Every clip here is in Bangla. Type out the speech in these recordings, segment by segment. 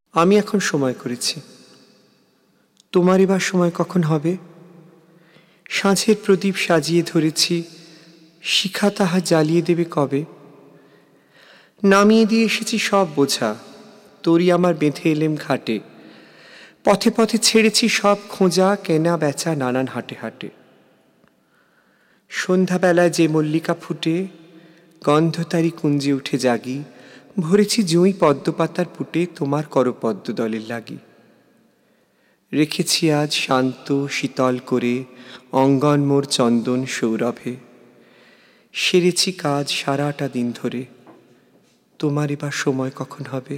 আমি এখন সময় করেছি, তোমারই বা সময় কখন হবে? সাঁঝের প্রদীপ সাজিয়ে ধরেছি, শিখা তাহা জ্বালিয়ে দেবে কবে? নামিয়ে দিয়ে এসেছি সব বোঝা, তোরই আমার বেঁধে এলেম ঘাটে। পথে পথে ছেড়েছি সব খোঁজা, কেনা বেচা নানান হাটে হাটে। সন্ধ্যাবেলায় যে মল্লিকা ফুটে, গন্ধ তারি কুঞ্জে উঠে জাগি, ভরেছি জুঁই পদ্মপাতার পুটে তোমার করপদ্ম দলের লাগি। রেখেছি আজ শান্ত শীতল করে অঙ্গন মোর চন্দন সৌরভে। সেরেছি কাজ সারাটা দিন ধরে, তোমার এবার সময় কখন হবে?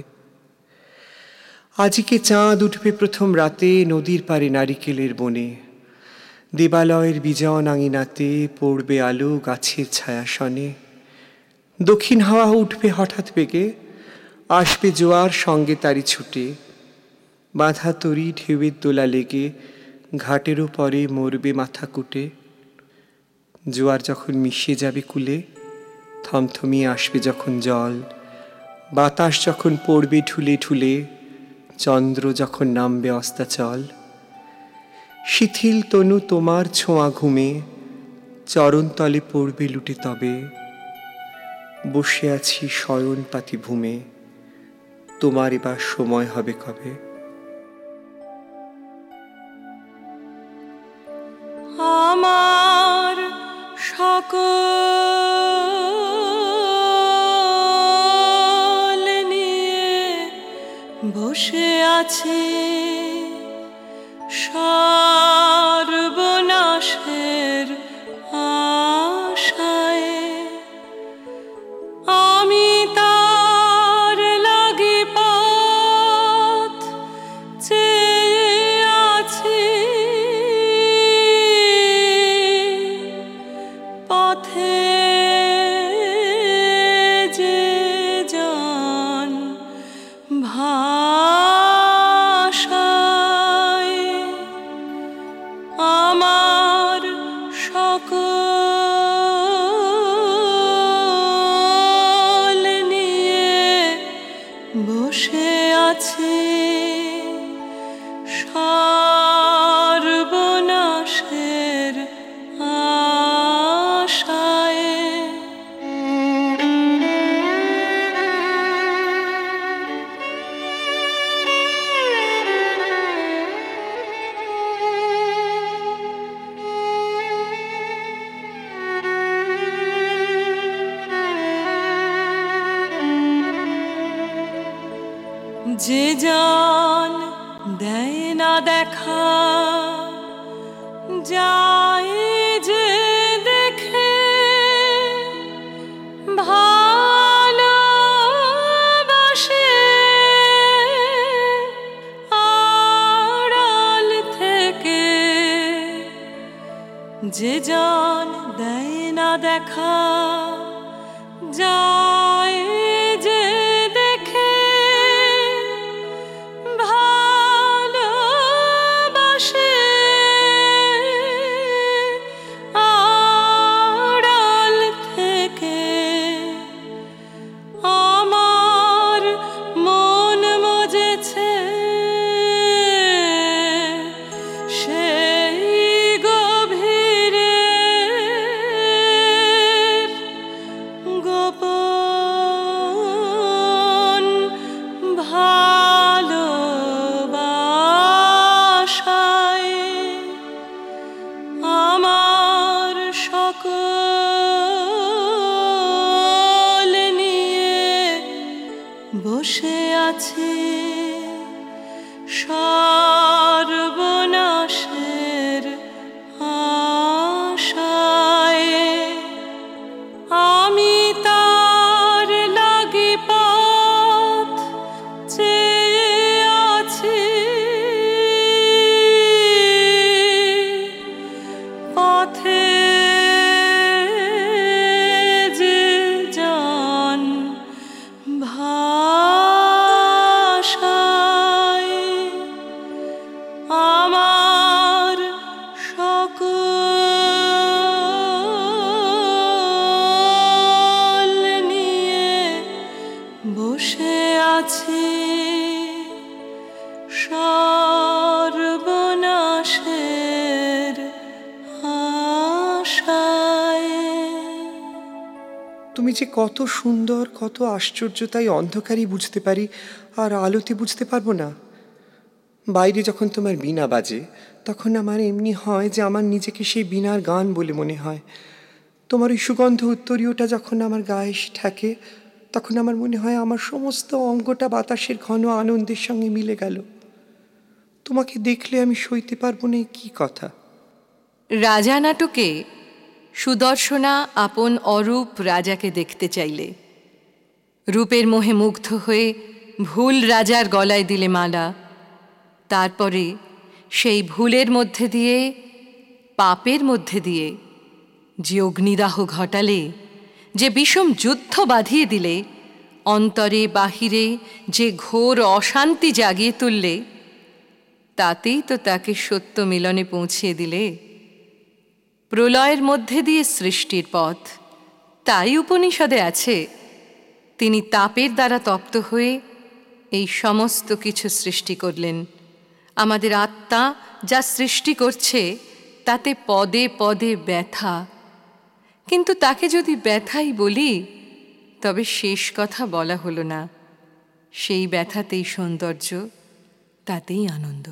আজকে চাঁদ উঠবে প্রথম রাতে নদীর পারে নারিকেলের বনে। দেবালয়ের বিজন আঙিনাতে পড়বে আলো গাছের ছায়াসনে। দক্ষিণ হাওয়া উঠবে হঠাৎ বেগে, আসবে জোয়ার সঙ্গে তারি ছুটে। বাঁধা তরি ঢেউয়ের দোলা লেগে ঘাটেরও পরে মরবে মাথা কুটে। জোয়ার যখন মিশে যাবে কূলে, থমথমিয়ে আসবে যখন জল। বাতাস যখন পড়বে ঠুলে ঠুলে, চন্দ্র যখন নামবে অস্তাচল। শিথিল তনু তোমার ছোঁয়া ঘুমে, চরণতলে পড়বে লুটে তবে। বসে আছি শয়ন পাতি ভূমে, তোমার এবার সময় হবে কবে? আমার সকল নিয়ে বসে আছি সর্বনাশের আশায়। আমি তার লাগি পথ চেয়ে আছি, পথে যে জন ভাষায়। আমার সকল নিয়ে বসে আছি সর্বনাশের আশায়। যে জন দেয় না দেখা, যায় যে দেখে ভালোবাসে আড়াল থেকে। যে জন দেয় না দেখা, যায় যে দেখে ভালোবাসে আড়াল থেকে। আমার মন মজেছে সেই গভীরে গোপন ভালোবাসায়। আমার সকল নিয়ে বসে আছি সর্বনাশের আশায়। আমি তার লাগি পথ চেয়ে আছি, পথে যে জন ভাষায়। আমি যে কত সুন্দর, কত আশ্চর্য, তাই অন্ধকারই বুঝতে পারি, আর আলোতে বুঝতে পারবো না। বাইরে যখন তোমার বীণা বাজে, তখন আমার এমনি হয় যে আমার নিজেকে সেই বীণার গান বলে মনে হয়। তোমার ওই সুগন্ধ উত্তরীয়টা যখন আমার গায়ে এসে ঠেকে, তখন আমার মনে হয় আমার সমস্ত অঙ্গটা বাতাসের ঘন আনন্দের সঙ্গে মিলে গেল। তোমাকে দেখলে আমি সইতে পারবো না, কি কথা। রাজা নাটকে সুদর্শনা আপন অরূপ রাজাকে দেখতে চাইলে রূপের মোহে মুগ্ধ হয়ে ভুল রাজার গলায় দিলে মালা। তারপরে সেই ভুলের মধ্যে দিয়ে, পাপের মধ্যে দিয়ে যে অগ্নিদাহ ঘটালে, যে বিষম যুদ্ধ বাঁধিয়ে দিলে, অন্তরে বাহিরে যে ঘোর অশান্তি জাগিয়ে তুললে, তাতেই তো তাকে সত্য মিলনে পৌঁছিয়ে দিলে। প্রলয়ের মধ্যে দিয়ে সৃষ্টির পথ, তাই উপনিষদে আছে তিনি তাপের দ্বারা তপ্ত হয়ে এই সমস্ত কিছু সৃষ্টি করলেন। আমাদের আত্মা যা সৃষ্টি করছে তাতে পদে পদে ব্যথা, কিন্তু তাকে যদি ব্যথাই বলি তবে শেষ কথা বলা হলো না। সেই ব্যথাতেই সৌন্দর্য, তাতেই আনন্দ।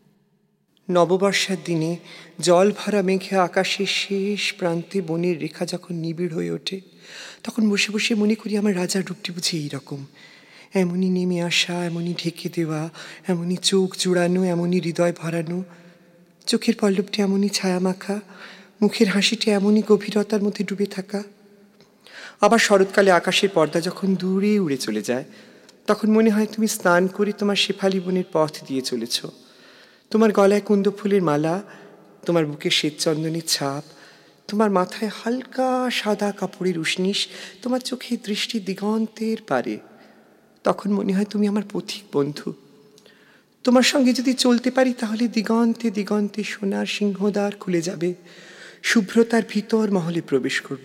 নববর্ষার দিনে জল ভরা মেঘে আকাশের শেষ প্রান্তে বনের রেখা যখন নিবিড় হয়ে ওঠে, তখন বসে বসে মনে করি আমার রাজার রূপটি বুঝি এইরকম। এমনই নেমে আসা, এমনই ঢেকে দেওয়া, এমনই চোখ জোড়ানো, এমনই হৃদয় ভরানো, চোখের পল্লবটি এমনই ছায়া মাখা, মুখের হাসিটি এমনই গভীরতার মধ্যে ডুবে থাকা। আবার শরৎকালে আকাশের পর্দা যখন দূরে উড়ে চলে যায়, তখন মনে হয় তুমি স্নান করে তোমার শেফালি বনের পথ দিয়ে চলেছ। তোমার গলায় কুন্দ ফুলের মালা, তোমার বুকে শ্বেতচন্দনের ছাপ, তোমার মাথায় হালকা সাদা কাপড়ের উষ্ণিস, তোমার চোখে দৃষ্টি দিগন্তের পারে। তখন মনে হয় তুমি আমার পথিক বন্ধু। তোমার সঙ্গে যদি চলতে পারি তাহলে দিগন্তে দিগন্তে সোনার সিংহদ্বার খুলে যাবে, শুভ্রতার ভিতর মহলে প্রবেশ করব।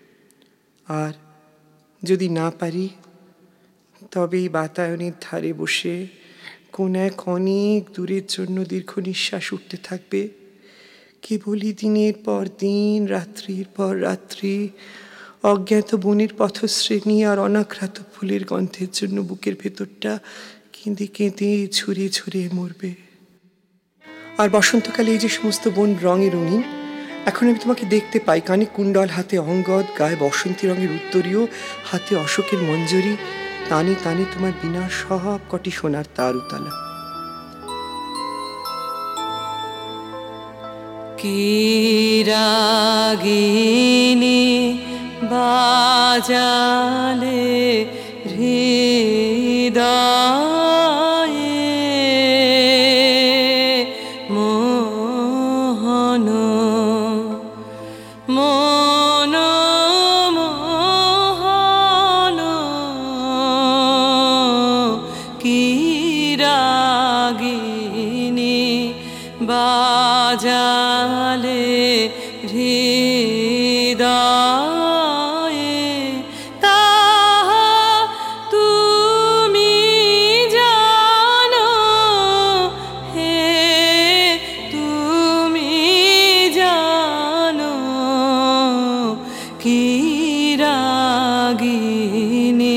আর যদি না পারি, তবে বাতায়নের ধারে বসে কোন এক অনেক দূরের জন্য দীর্ঘ নিঃশ্বাস উঠতে থাকবে। কেবলই দিনের পর দিন, রাত্রির পর রাত্রি অজ্ঞাত বনের পথশ্রেণী আর অনাঘ্রাত ফুলের গন্ধের জন্য বুকের ভেতরটা কেঁদে কেঁদে ঝুরে ঝুরে মরবে। আর বসন্তকালে এই যে সমস্ত বন রঙে রঙিন, এখন আমি তোমাকে দেখতে পাই কানে কুণ্ডল, হাতে অঙ্গদ, গায়ে বসন্তী রঙের উত্তরীয়, হাতে অশোকের মঞ্জরি, তানে তানে তোমার বিনার সব কটি সোনার তার উতালা। কি রাগিনী বাজালে হৃদয়ে মোহন মন মোহন। কি রাগিনী বাজালে হৃদয়ে, তাহা তুমি জানো, হে তুমি জানো। কি রাগিনী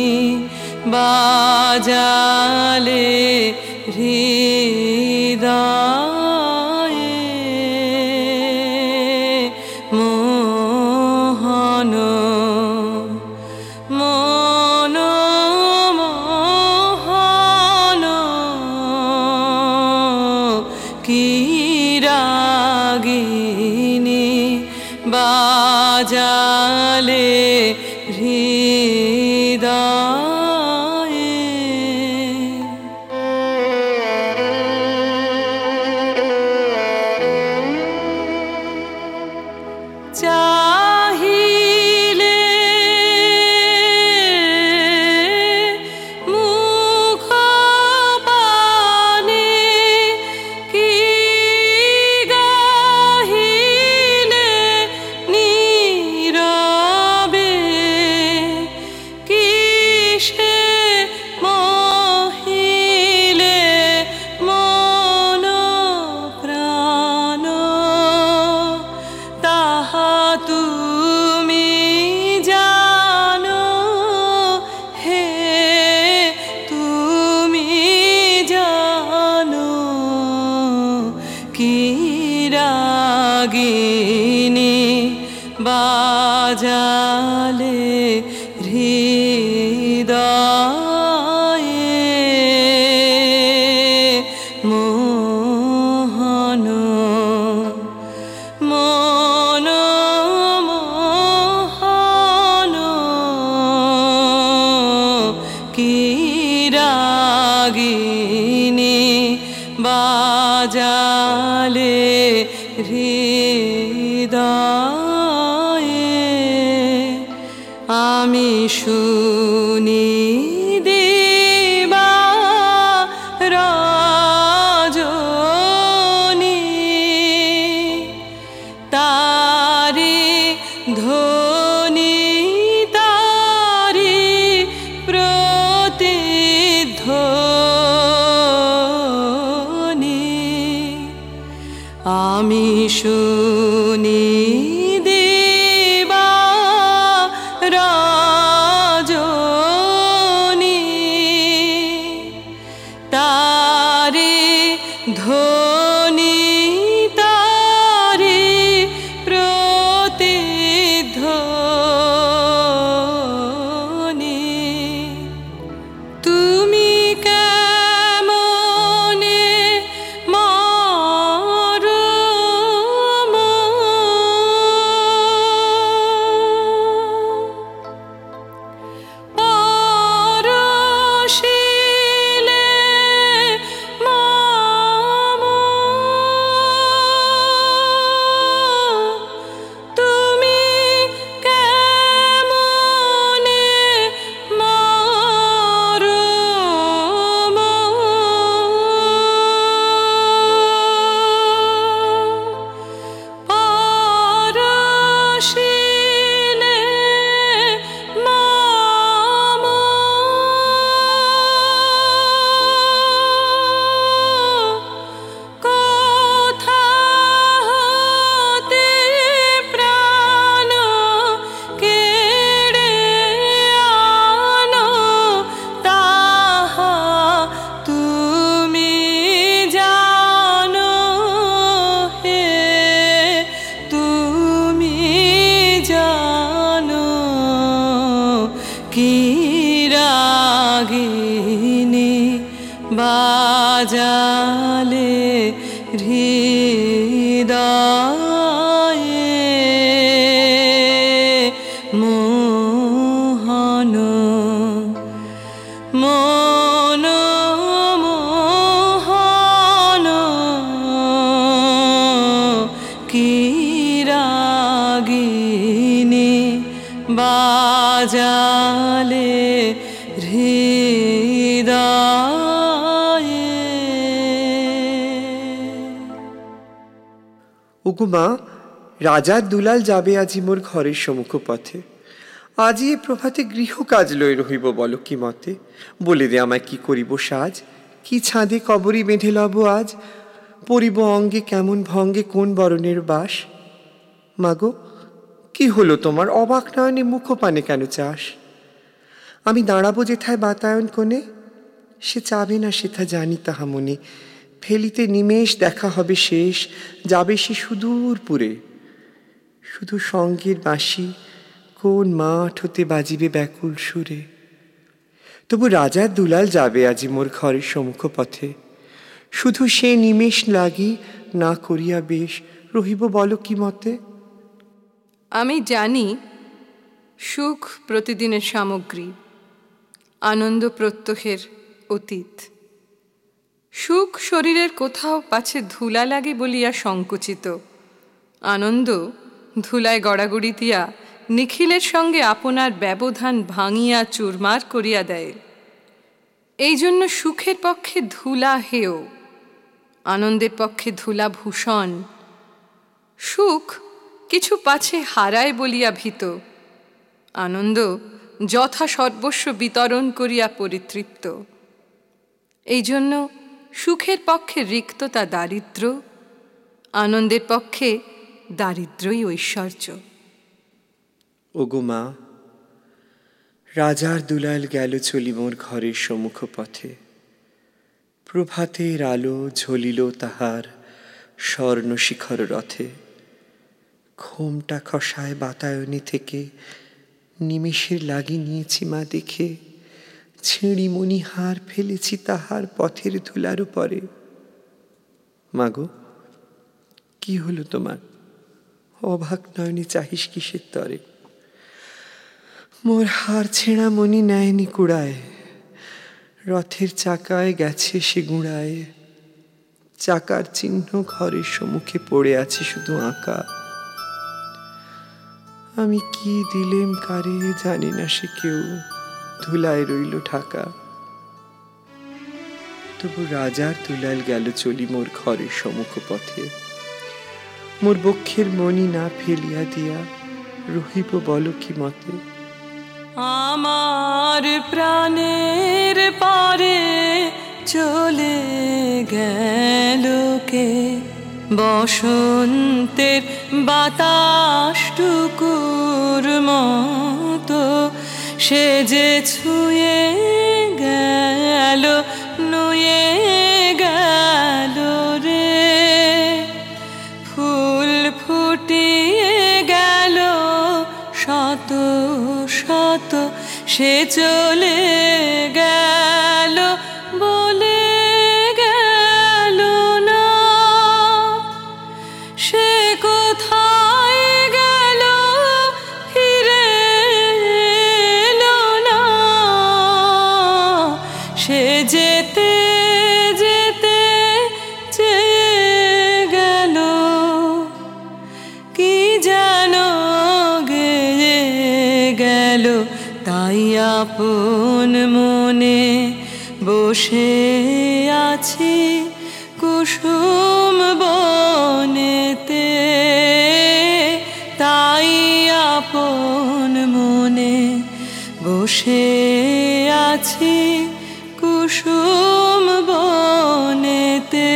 বাজালে হৃদয়ে মোহন মন মোহন। কি রাগিনী বাজালে হৃদয়ে। চাহিলে মুখ পানে, কি গাহিলে নীর রাগিনী বাজালে হৃদয়ে মোহন মন মোহন কি রাগিনী বাজালে হৃদয়ে আমি শুনি দিবা রজনী তারি ধ্বনি তারি প্রতিধ্বনি আমি শুনি দিবা রজনী তারি ধ্বনি তারি প্রতিধ্বনি তুমি কেমনে মরম পরশিলে মম তুমি কেমনে মরম পরশিলে মম কোথা হতে প্রাণ কেড়ে আনো তাহা তুমি জানো হে তুমি জানো কি রাগিনী বাজালে হৃদয়ে মোহন মন মোহন কি রাগিনী বাজালে হৃদয়ে। ওগো মা, রাজার দুলাল যাবে আজি মোর ঘরের সম্মুখ পথে। আজি এ প্রভাতে গৃহ কাজ লই রহিব বলো কি মতে। বলে দে আমায় কি করিব সাজ, কি ছাদে কবরী বেঁধে লব আজ। পরিব অঙ্গে কেমন ভঙ্গে কোন বরণের বাস। মাগো, কি হলো তোমার, অবাক নয়নে মুখপানে কেন চাস। আমি দাঁড়াবো যেথায় বাতায়ন কোণে, সে চাবে না সেথা জানি তাহা মনে। ফেলিতে নিমেষ দেখা হবে শেষ, যাবে সে সুদূর পুরে। শুধু সঙ্গের বাঁশি কোন মাঠ হতে বাজিবে ব্যাকুল সুরে। তবু রাজার দুলাল যাবে আজি মোর ঘরের সম্মুখ পথে। শুধু সে নিমেষ লাগি না করিয়া বেশ রহিব বলো কি মতে। আমি জানি সুখ প্রতিদিনের সামগ্রী, আনন্দ প্রত্যহের অতীত। সুখ শরীরের কোথাও পাছে ধুলা লাগে বলিয়া সংকুচিত, আনন্দ ধুলায় গড়াগড়ি দিয়া নিখিলের সঙ্গে আপনার ব্যবধান ভাঙিয়া চুরমার করিয়া দেয়। এই জন্য সুখের পক্ষে ধুলা হেয়, আনন্দের পক্ষে ধুলা ভূষণ। সুখ কিছু পাছে হারায় বলিয়া ভীত, আনন্দ যথা সর্বস্ব বিতরণ করিয়া পরিতৃপ্ত। এই জন্য সুখের পক্ষে রিক্ততা দারিদ্র, আনন্দের পক্ষে দারিদ্রই ঐশ্বর্য। ওগো মা, রাজার দুলাল গেল চলি মোর ঘরের সম্মুখ পথে। প্রভাতের আলো ঝলিল তাহার স্বর্ণ শিখর রথে। ঘোমটা খসায় বাতায়নী থেকে নিমেষের লাগি নিয়েছি মা দেখে, ছিঁড়ি মণিহার ফেলেছি তাহার পথের ধুলার উপরে। মাগো, কি হলো তোমার? অভাগ নয়নি চাহিস কিসের তরে? মোর হার ছেঁড়া মণি নেয়নি কুড়ায়, রথের চাকায় গেছে সে গুঁড়ায়। চাকার চিহ্ন ঘরের সম্মুখে পড়ে আছে শুধু আঁকা। আমি কি দিলেম কারে জানি না সে কেউ, ধুলায় রইল ঢাকা। তবু রাজার দুলাল গেল চলি মোর ঘরের সম্মুখ পথে। মোর বক্ষের মণি না ফেলিয়া দিয়া রহিব বল কি মতে? আমার প্রাণের পারে চলে গেল কে, বসন্তের বাতাসটুকুর মতো সে যে ছুঁয়ে গেল, নুয়ে গেল রে। ফুল ফুটিয়ে গেল শত শত, সে চলে গেল বলে গেল না। সে কোথায় গেল ফিরে এলো না। সে যেতে যেতে চেয়ে গেল কি যেন গেয়ে গেল। তাই আপন মনে বসে আছি কুসুম বনেতে। তাই আপন মনে বসে আছি কুসুম বনেতে।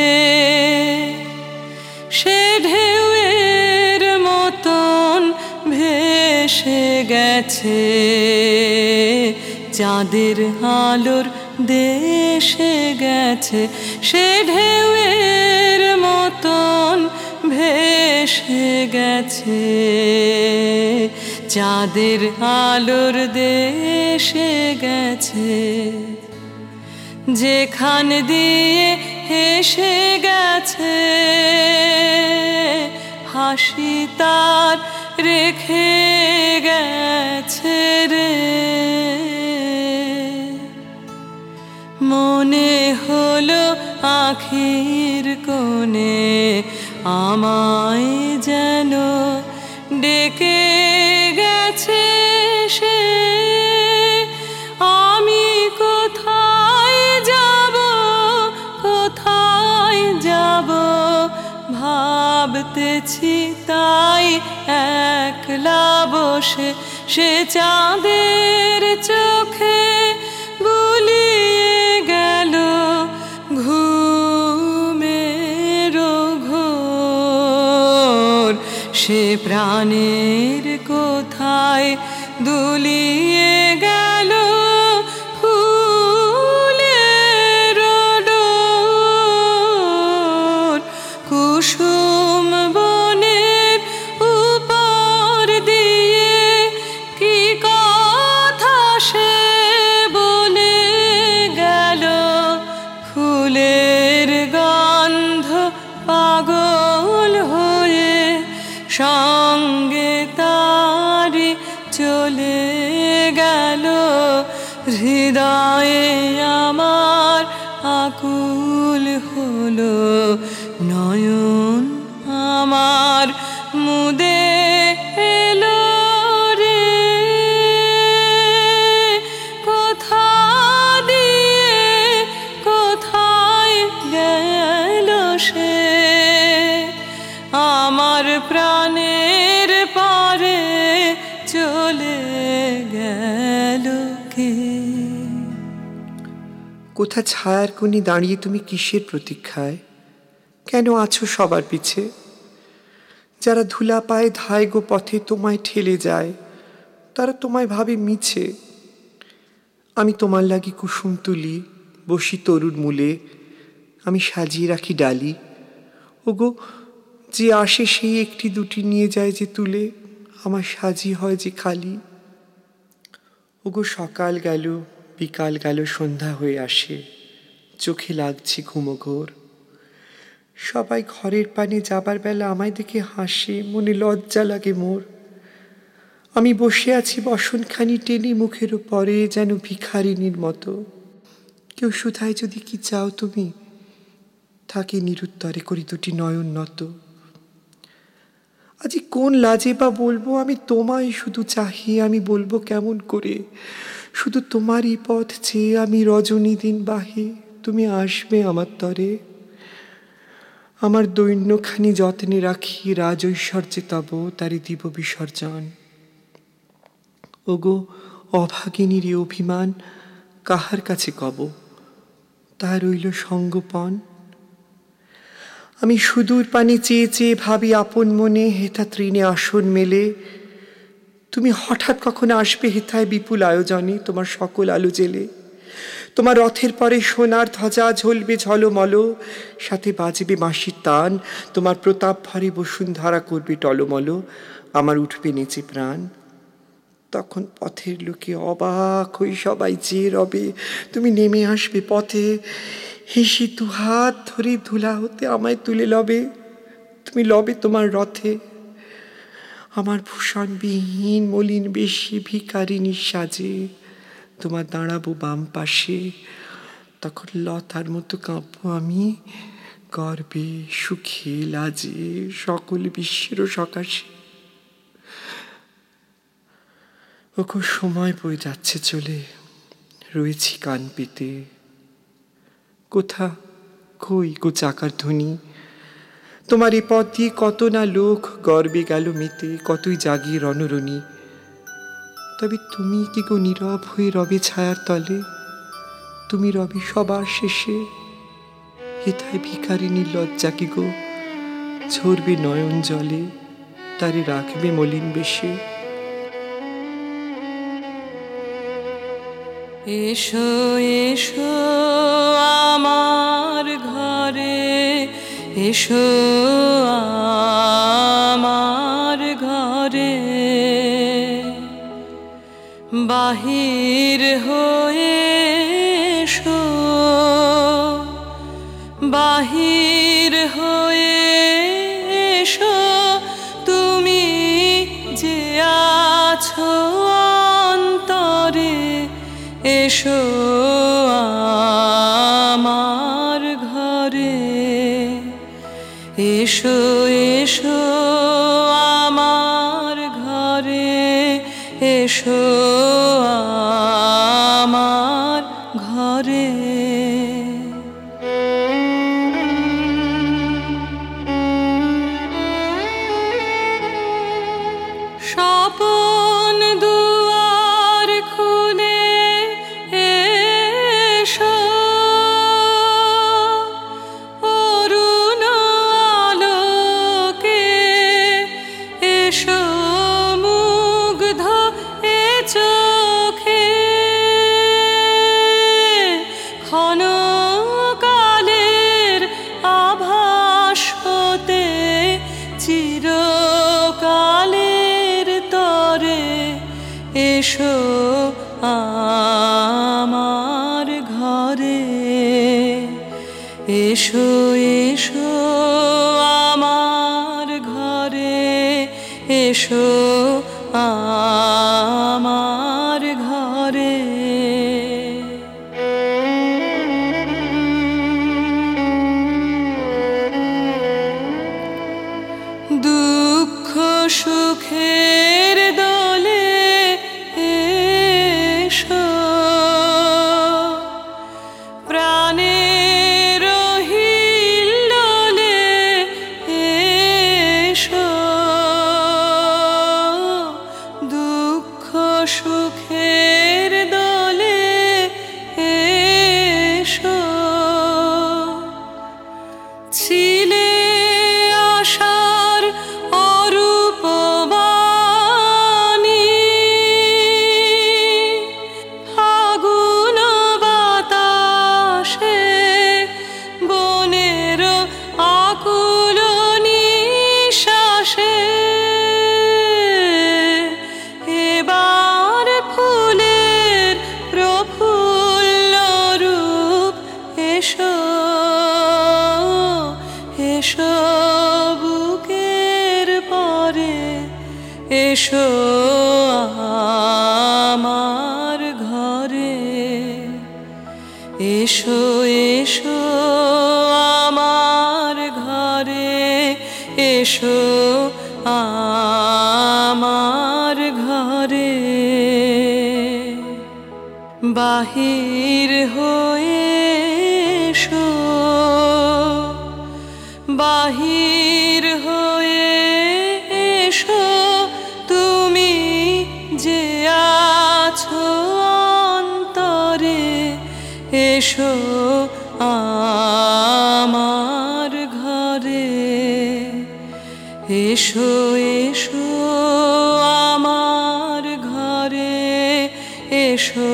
সে ঢেউয়ের মতন ভেসে গেছে চাঁদের আলোর দেশে গেছে। সে ঢেউয়ের মতন ভেসে গেছে চাঁদের আলোর দেশে গেছে। যেখান দিয়ে হেসে গেছে হাসি তার রেখে গেছে রে। মনে হলো আখির কোণে আমায় যেন ডেকে গেছে সে। আমি কোথায় যাব, কোথায় যাব ভাবতেছি তাই একলা বসে। সে চাঁদের চোখে বুলিয়ে গেল ঘুমের ঘোর। সে প্রাণের কোথায় দুলিয়ে গেল ফুলের ডোর। কুসুম বনের উপর দিয়ে কি কথা সে বলে গেল। ফুলের গন্ধ পাগল হয়ে সঙ্গে তারি চলে গেল। হৃদয়ে আমার আকুল হলো, নয়ন আমার মুদে এলো রে। কোথা দিয়ে কোথায় গেল সে, আমার প্রাণের পারে চলে গেল কে? কোথা ছায়ার কোণে দাঁড়িয়ে তুমি কিসের প্রতীক্ষায়? কেন আছো সবার পিছে? যারা ধুলা পায়ে ধায় গো পথে তোমায় ঠেলে যায়, তারা তোমায় ভাবে মিছে। আমি তোমার লাগি কুসুম তুলি, বসি তরুর মূলে, আমি সাজিয়ে রাখি ডালি। ওগো, যে আসে সেই একটি দুটি নিয়ে যায় যে তুলে, আমার সাজি হয় যে খালি। ওগো সকাল গেল, বিকাল গেল, সন্ধ্যা হয়ে আসে, চোখে লাগছে ঘুমোঘোর। সবাই ঘরের পানে যাবার বেলা আমায় দেখে হাসে, মনে লজ্জা লাগে মোর। আমি বসে আছি বসনখানি টেনে মুখের উপরে, যেন ভিখারিনীর মতো। কেউ শুধায় যদি কি চাও তুমি, থাকে নিরুত্তরে করি দুটি নয়ন নত। আজি কোন লাজে বা বলবো আমি তোমায় শুধু চাহি, আমি বলবো কেমন করে? শুধু তোমারই পথ চেয়ে আমি রজনী দিন বাহি, তুমি আসবে আমার তরে। আমার দৈন্যখানি যত্নে রাখি, রাজ ঐশ্বর্যে তব তারি দিব বিসর্জন। ওগো অভাগিনীর এ অভিমান কাহার কাছে কব, তার রইল সঙ্গোপন। আমি সুদূর পানে চেয়ে চেয়ে ভাবি আপন মনে, হেথা তৃণে আসন মেলে। তুমি হঠাৎ কখন আসবে হেথায় বিপুল আয়োজনে, তোমার সকল আলো জেলে। তোমার রথের পরে সোনার ধ্বজা ঝলবে ঝলমল, সাথে বাজবে বাঁশির তান। তোমার প্রতাপ ভরে বসুন্ধরা করবে টলমল, আমার উঠবে নেচে প্রাণ। তখন পথের লোকে অবাক হই সবাই চেয়ে রবে, তুমি নেমে আসবে পথে, হেসে দুহাত ধরে ধুলা হতে আমায় তুলে লবে। তুমি লবে তোমার রথে আমার ভূষণ বিহীন মলিন বেশি ভিখারিনীর সাজে, তোমার দাঁড়াবো বাম পাশে। তখন লতার মতো কাঁপবো আমি, গর্বে সুখে লাজে সকল বিশ্বেরও সকাশে। ওগো সময় বয়ে যাচ্ছে চলে, রয়েছি কান পেতে। কোথা কই গো চাকার ধ্বনি? তোমার এ পথ দিয়ে কত না লোক গর্বে গেল মেতে, কতই জাগিয়ে রণরণী। তবে তুমি কি গো নীরব হয়ে রবে ছায়ার তলে? তুমি রবে সবার শেষে, হেথায় ভিখারিনীর লজ্জা কি গো ঝরবে নয়ন জলে, তারে রাখবে মলিন বেশে। এসো এসো আমার ঘরে, এসো আমার ঘরে, বাহির হয়ে এসো, বাহির হয়ে এসো, তুমি যে আছো অন্তরে, এসো আমার ঘরে, এসো এসো আমার ঘরে, এসো আমার ঘরে। স্বপন দুয়ার খুলে এসো, অরুণ আলোকে এসো, মুগ্ধ এ চোখে, ক্ষণকালের আভাস হতে চিরকালের তরে, এসো আমার ঘরে, এসো এসো আমার ঘরে, এসো আমার ঘরে। দুঃখ সুখের দোলে এসো, প্রাণের হিল্লোলে এসো, দুঃখ সুখের দোলে এসো। ছিলে আশার অরূপ বাণী, ফাগুন বাতাসে বনের আকুল নীল, এসো বুকের পরে এসো আমার ঘরে এসো এসো আমার ঘরে এসো আমার ঘরে বাহির হয়ে এসো বাহির হয়ে এসো তুমি যে আছো অন্তরে এসো আমার ঘরে এসো এসো আমার ঘরে এসো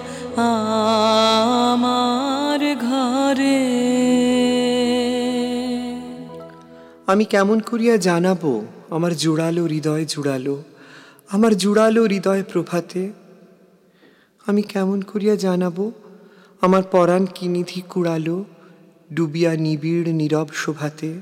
আমার ঘরে। আমি কেমন করিয়া জানাবো আমার জুড়ালো হৃদয় জুড়ালো, আমার জুড়ালো হৃদয় প্রভাতে? আমি কেমন করিয়া জানাবো আমার পরাণ কি নিধি কুড়ালো ডুবিয়া নিবিড় নীরব শোভাতে?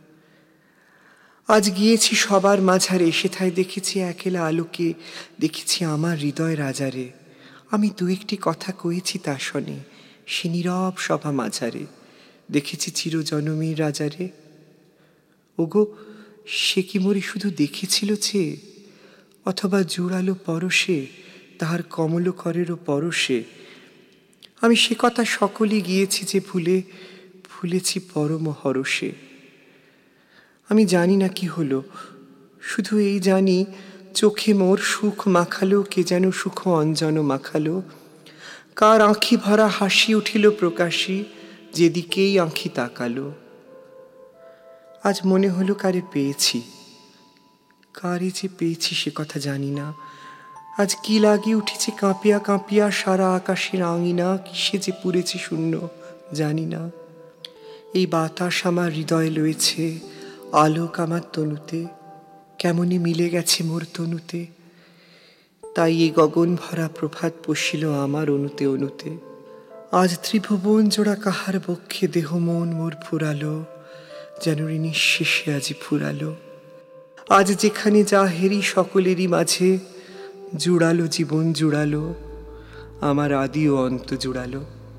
আজ গিয়েছি সবার মাঝারে, সেথায় দেখেছি একেলা আলোকে, দেখেছি আমার হৃদয় রাজারে। আমি দু একটি কথা কয়েছি তার শনে, সে নীরব সভা মাঝারে, দেখেছি চিরজনমীর রাজারে। ওগো, সে কি মরি শুধু দেখেছিল চেয়ে, অথবা জুড়ালো পরশে তাহার কমল করেরও পরশে? আমি সে কথা সকলই গিয়েছি যে ভুলে, ভুলেছি পরম হরষে। আমি জানি না কি হলো, শুধু এই জানি চোখে মোর সুখ মাখালো কে যেন সুখ অঞ্জন মাখালো। কার আঁখি ভরা হাসি উঠিল প্রকাশী, যেদিকেই আঁখি তাকালো। আজ মনে হলো কারে পেয়েছি, কারে যে পেয়েছি সে কথা জানি না। আজ কি লাগিয়ে উঠেছে কাঁপিয়া কাঁপিয়া সারা আকাশের আঙিনা, কিসে যে পুড়েছে শূন্য জানি না। এই বাতাস আমার হৃদয়ে লয়েছে, আলোক আমার তনুতে, কেমনই মিলে গেছে মোর তনুতে। তাই এই গগন ভরা প্রভাত পশিল আমার অনুতে অনুতে। আজ ত্রিভুবন জোড়া কাহার বক্ষে দেহ মন মোর ফুরালো, যেন নিঃশেষে আজি ফুরালো। আজ যেখানে যা হেরি সকলেরই মাঝে, জুড়ালো জীবন জুড়ালো, আমার আদি ও অন্ত জুড়ালো।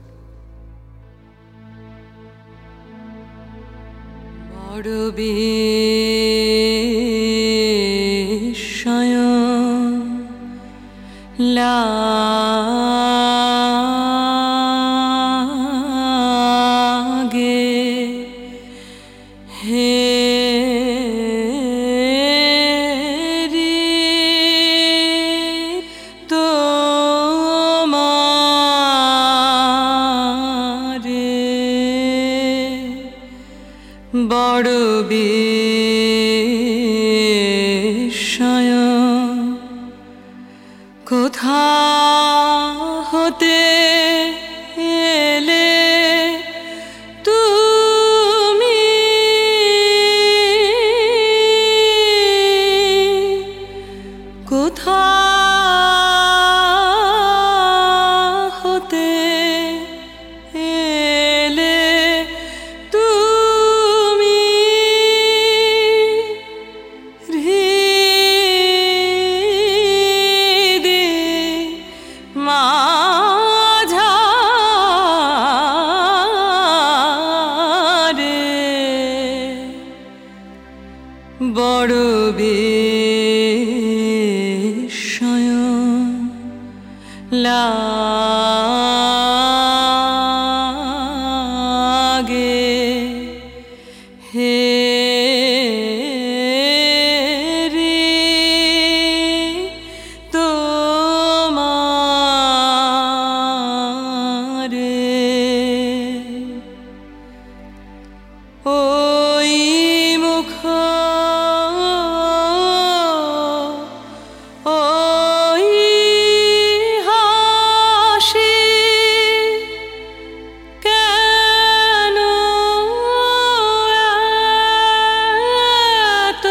বড় বিস্ময় লাগে হে বড় বিস্ময় কোথা হতে এলে তুমি, কোথা হতে এলে তুমি, হৃদে মাঝারে বড় বিস্ময় লাগে হে ওই মুখ ওই হাসি কেন এত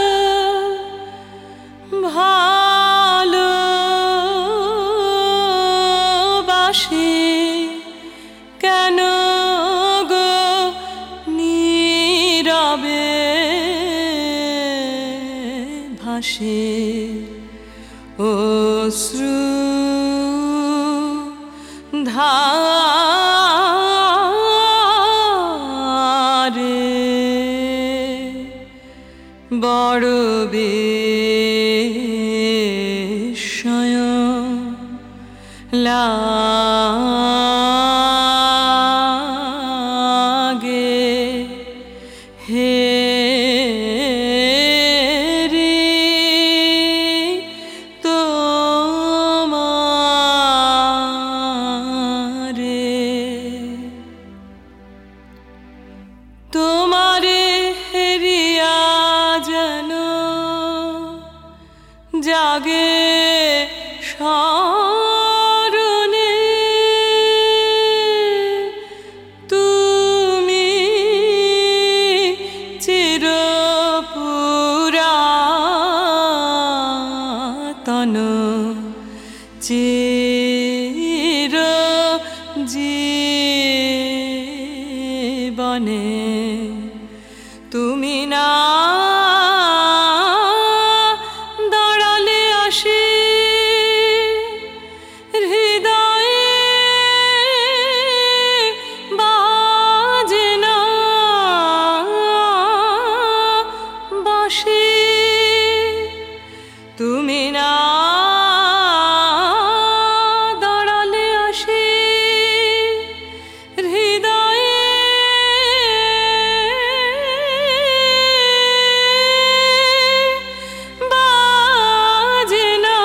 ভালোবাসি, কেন গো হাসির অশ্রু ধারে বড় বিস্ময় লাগে হে তোমারে হেরিয়া যেন জাগে স্মরণে তুমি চিরপুরাতন চির জীবনে তুমি না দাঁড়ালে আসি হৃদয়ে বাজে না বাঁশি তুমি না দাঁড়ালে আসি হৃদয়ে বাজে না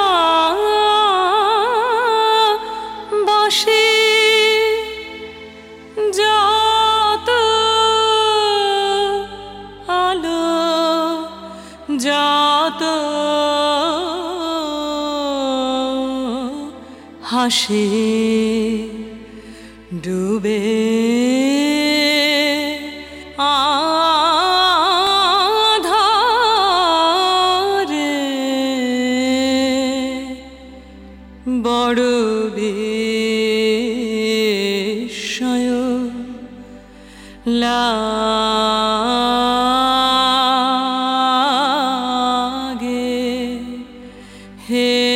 বাঁশি যত আলো যত হাসি ডুবে আধারে বড় বিস্ময় লাগে হে